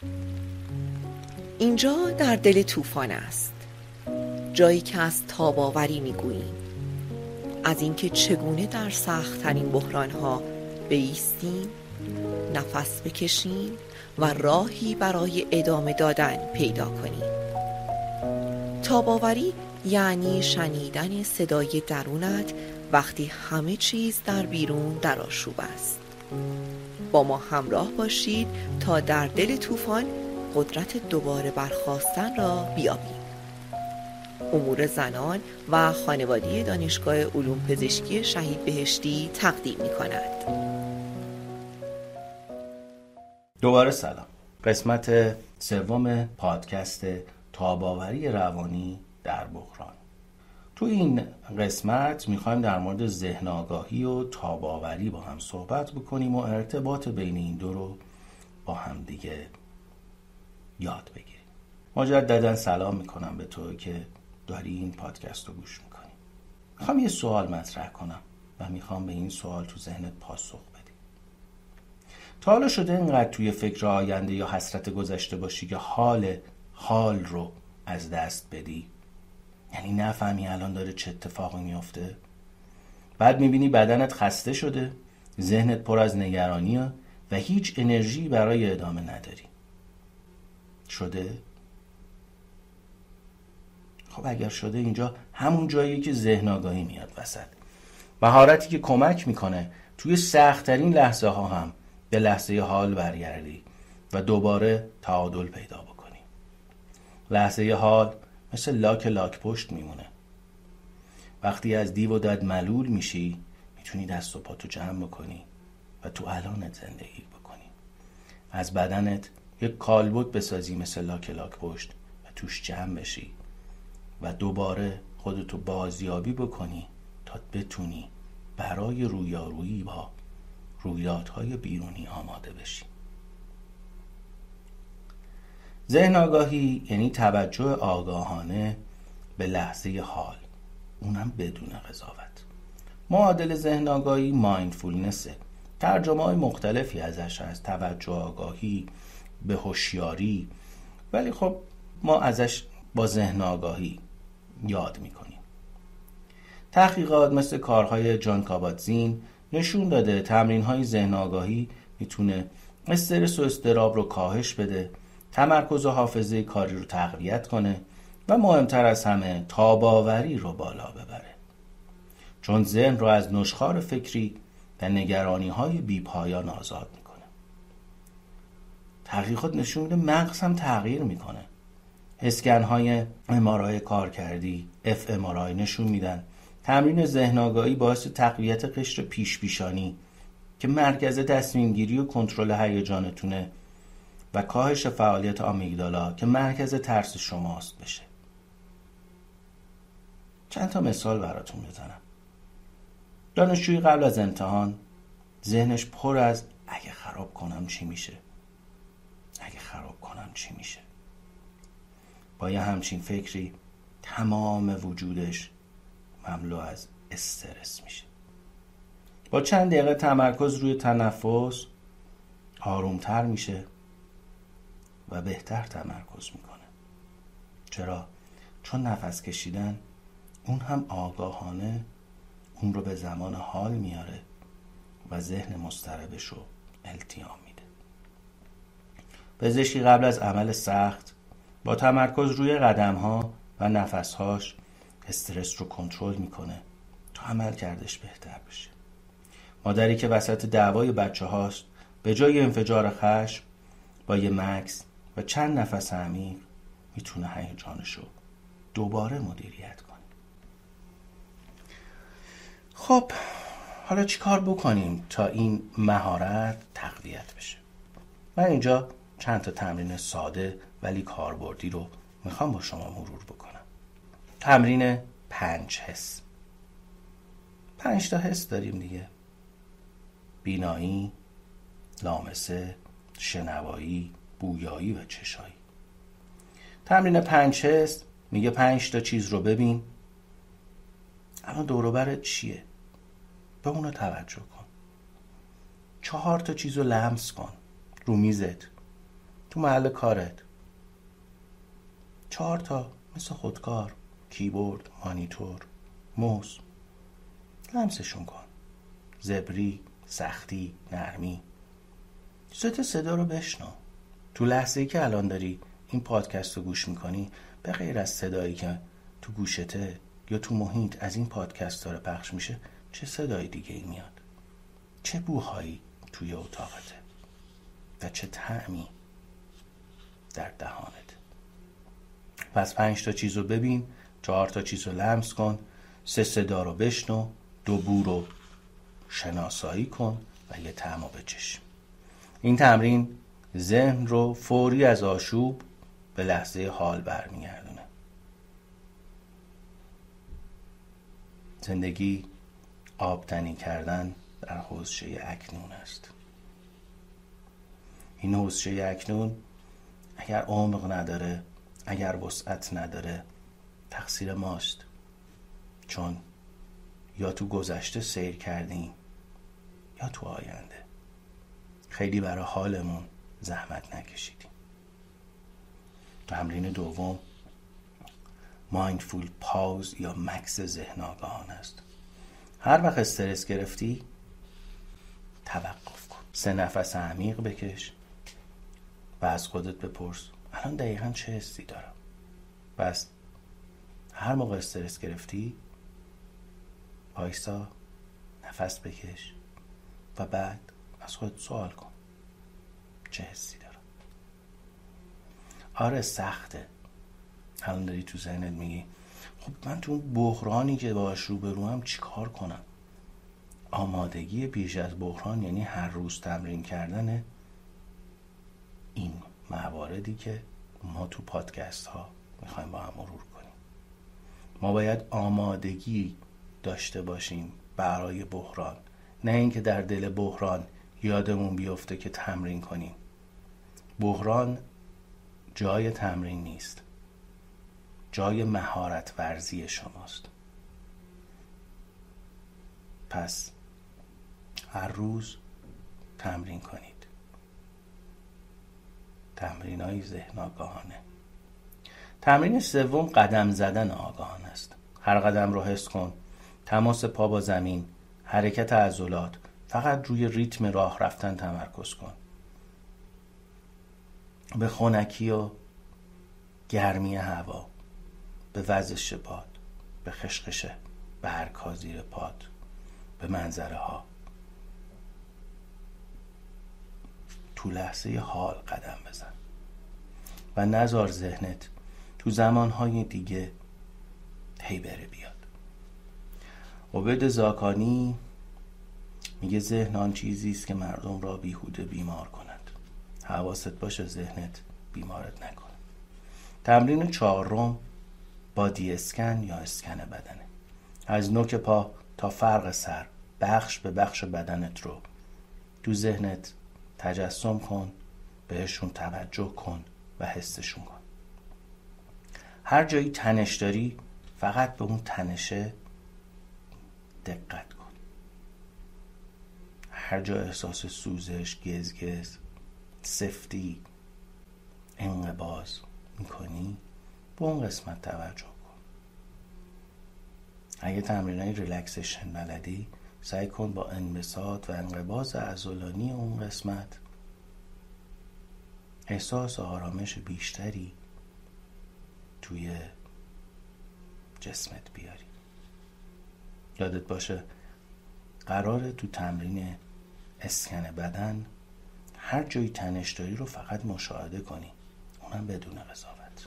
اینجا در دل طوفان است، جایی که از تاب‌آوری می‌گوییم، از اینکه چگونه در سخت‌ترین بحران‌ها بایستیم، نفس بکشیم و راهی برای ادامه دادن پیدا کنیم. تاب‌آوری یعنی شنیدن صدای درونت وقتی همه چیز در بیرون در آشوب است. با ما همراه باشید تا در دل طوفان قدرت دوباره برخاستن را بیابیم. امور زنان و خانواده دانشگاه علوم پزشکی شهید بهشتی تقدیم می‌کند. دوباره سلام. قسمت سوم پادکست تاب‌آوری روانی در بحران. تو این قسمت میخوایم در مورد ذهن آگاهی و تاب‌آوری با هم صحبت بکنیم و ارتباط بین این دو رو با هم دیگه یاد بگیریم. مجددا سلام میکنم به تو که داری این پادکست رو گوش میکنی. میخوام یه سوال مطرح کنم و میخوام به این سوال تو ذهنت پاسخ بدی. تا حالا شده اینقدر توی فکر آینده یا حسرت گذشته باشی که حال رو از دست بدی؟ یعنی نفهمی الان داره چه اتفاقی میفته؟ بعد میبینی بدنت خسته شده، ذهنت پر از نگرانیه و هیچ انرژی برای ادامه نداری. شده؟ خب اگر شده، اینجا همون جاییه که ذهن آگاهی میاد وسط. مهارتی که کمک میکنه توی سخت‌ترین لحظه ها هم به لحظه حال برگردی و دوباره تعادل پیدا بکنی. لحظه حال مثل لاک پشت میمونه. وقتی از دیو و دد ملول میشی، میتونی دست و پاتو جمع بکنی و تو الانت زندگی بکنی. از بدنت یک کالبد بسازی مثل لاک پشت و توش جمع بشی و دوباره خودتو بازیابی بکنی تا بتونی برای رویارویی با رویدادهای بیرونی آماده بشی. ذهن آگاهی یعنی توجه آگاهانه به لحظه حال، اونم بدون قضاوت. معادل ذهن آگاهی مایندفولنسه. ترجمه های مختلفی ازش هست، توجه آگاهی، به هوشیاری، ولی خب ما ازش با ذهن آگاهی یاد میکنیم. تحقیقات مثل کارهای جان کاباتزین نشون داده تمرین‌های ذهن آگاهی میتونه استرس و اضطراب رو کاهش بده، تمرکز و حافظه کاری رو تقویت کنه و مهمتر از همه تاب‌آوری رو بالا ببره. چون ذهن رو از نشخوار فکری و نگرانی‌های بی‌پایان آزاد میکنه. تحقیقات نشون میده مغز هم تغییر میکنه. اسکن‌های MRI کارکردی fMRI نشون میدن تمرین ذهن آگاهی باعث تقویت قشر پیشانی که مرکز تصمیم گیری و کنترل هیجانتونه و کاهش فعالیت آمیگدالا که مرکز ترس شماست بشه. چند تا مثال براتون بزنم. دانشجوی قبل از امتحان ذهنش پر از اگه خراب کنم چی میشه؟ اگه خراب کنم چی میشه؟ با یه همچین فکری تمام وجودش مملو از استرس میشه. با چند دقیقه تمرکز روی تنفس آرومتر میشه و بهتر تمرکز میکنه. چرا؟ چون نفس کشیدن اون هم آگاهانه اون رو به زمان حال میاره و ذهن مضطربش رو التیام میده. پزشکی قبل از عمل سخت با تمرکز روی قدم‌ها و نفس‌هاش استرس رو کنترل میکنه تا عمل کردش بهتر بشه. مادری که وسط دعوای بچه هاست به جای انفجار خشم با یه مکث و چند نفس عمیق میتونه هیجانش رو دوباره مدیریت کنه. خب حالا چی کار بکنیم تا این مهارت تقویت بشه؟ من اینجا چند تا تمرین ساده ولی کاربردی رو میخوام با شما مرور بکنم. تمرین 5 حس. 5 تا حس داریم دیگه: بینایی، لامسه، شنوایی، بویایی و چشایی. تمرین 5 حس میگه 5 تا چیز رو ببین. الان دور و برت چیه؟ به اونو توجه کن. 4 تا چیز رو لمس کن رو میزت. تو محل کارت 4 تا مثل خودکار، کیبورد، مانیتور، موس، لمسشون کن. زبری، سختی، نرمی. صدا رو بشنو. تو لحظه‌ای که الان داری این پادکست رو گوش میکنی، به غیر از صدایی که تو گوشته یا تو محیط از این پادکست داره پخش میشه، چه صدای دیگه ای میاد؟ چه بوهایی توی اتاقته و چه طعمی در دهانت؟ پس 5 تا چیز رو ببین، 4 تا چیز رو لمس کن، 3 صدا رو بشنو، 2 بو رو شناسایی کن و یه طعم رو بچش. این تمرین ذهن رو فوری از آشوب به لحظه حال برمیگردونه. زندگی آبتنی کردن در حوضچه اکنون است. این حوضچه اکنون اگر عمق نداره، اگر وسعت نداره، تقصیر ماست، چون یا تو گذشته سیر کردیم یا تو آینده خیلی برای حالمون زحمت نکشیدیم. تمرین دوم مایندفول پاوز یا مکث ذهن آگاهانه است. هر وقت استرس گرفتی توقف کن، 3 نفس عمیق بکش و از خودت بپرس الان دقیقاً چه حسی دارم. بس هر موقع استرس گرفتی وایسا، نفس بکش و بعد از خودت سوال کن چه حسی دارم. آره سخته. الان داری تو ذهنت میگی خب من تو اون بحرانی که باهاش روبروم چیکار کنم؟ آمادگی پیش از بحران یعنی هر روز تمرین کردن این مواردی که ما تو پادکست ها میخوایم با هم مرور کنیم. ما باید آمادگی داشته باشیم برای بحران، نه اینکه در دل بحران یادمون بیفته که تمرین کنیم. بحران جای تمرین نیست، جای مهارت ورزی شماست. پس هر روز تمرین کنید. تمرین‌های ذهن آگاهانه. تمرین سوم قدم زدن آگاهانه است. هر قدم رو حس کن، تماس پا با زمین، حرکت عضلات، فقط روی ریتم راه رفتن تمرکز کن. به خنکی و گرمی هوا، به وزش پاد، به خشخش برگ‌ها زیر پاد، به منظره ها. تو لحظه حال قدم بزن و نذار ذهنت تو زمانهای دیگه هی بره بیاد. عبید زاکانی میگه ذهن آن چیزی است که مردم را بیهوده بیمار کند. حواست باشه ذهنت بیمارت نکنه. تمرین 4 بادی اسکن یا اسکن بدنه. از نوک پا تا فرق سر، بخش به بخش بدنت رو تو ذهنت تجسم کن، بهشون توجه کن و حسشون کن. هر جایی تنش داری فقط به اون تنشه دقت کن. هر جا احساس سوزش، گزگز، سفتی، انقباض میکنی به اون قسمت توجه کن. اگه تمرینای ریلکسیشن بلدی سعی کن با انبساط و انقباض عضلانی اون قسمت احساس آرامش بیشتری توی جسمت بیاری. یادت باشه قراره تو تمرین اسکن بدن هر جایی تنش داری رو فقط مشاهده کنی، اونم بدون قضاوت.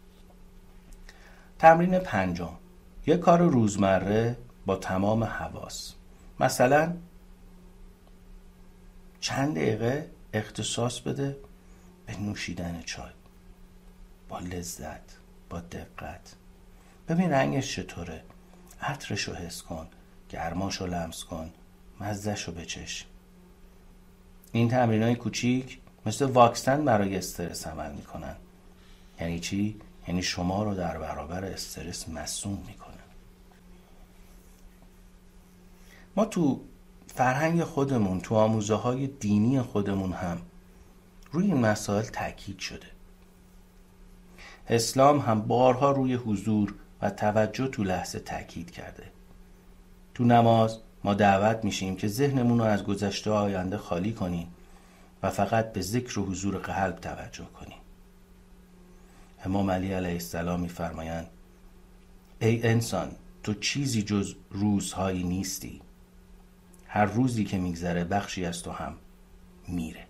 تمرین 5 یه کار روزمره با تمام حواس. مثلا چند دقیقه اختصاص بده به نوشیدن چای با لذت، با دقت. ببین رنگش چطوره، عطرشو حس کن، گرماشو لمس کن، مزهشو بچش. این تمرینای کوچیک مثل واکسن برای استرس عمل میکنن. یعنی چی؟ یعنی شما رو در برابر استرس مصون میکنن. ما تو فرهنگ خودمون، تو آموزه های دینی خودمون هم روی این مسائل تاکید شده. اسلام هم بارها روی حضور و توجه تو لحظه تاکید کرده. تو نماز ما دعوت میشیم که ذهنمون رو از گذشته آینده خالی کنیم و فقط به ذکر و حضور قلب توجه کنیم. امام علی علیه السلام می‌فرمایند ای انسان، تو چیزی جز روزهایی نیستی. هر روزی که میگذره بخشی از تو هم میره.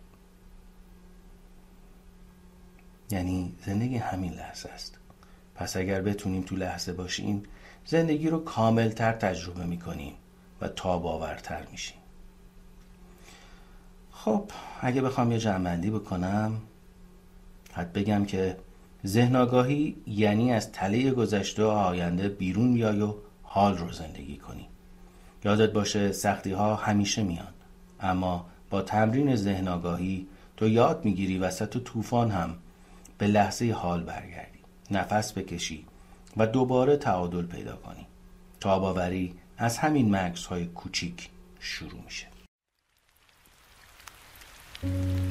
یعنی زندگی همین لحظه است. پس اگر بتونیم تو لحظه باشیم، زندگی رو کاملتر تجربه میکنیم و تاب‌آورتر میشیم. خب اگه بخوام یه جمع‌بندی بکنم، حد بگم که ذهن آگاهی یعنی از تله گذشته و آینده بیرون بیای و حال رو زندگی کنی. یادت باشه سختی ها همیشه میان، اما با تمرین ذهن آگاهی تو یاد میگیری وسط طوفان هم به لحظه حال برگردی، نفس بکشی و دوباره تعادل پیدا کنی. تاب‌آوری از همین مکث‌های کوچیک شروع میشه.